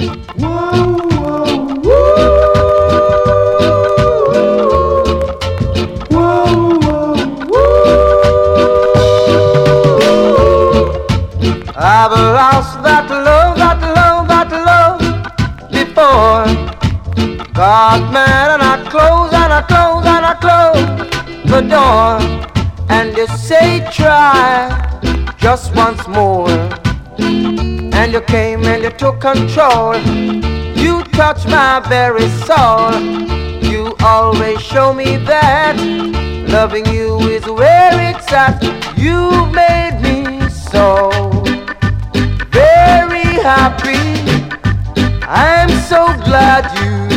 I've lost that love, that love, that love before. Got mad and I close and I close and I close the door. And you say try just once more. And you came and you took control. You touched my very soul. You always show me that loving you is where it's at. You made me so very happy. I'm so glad you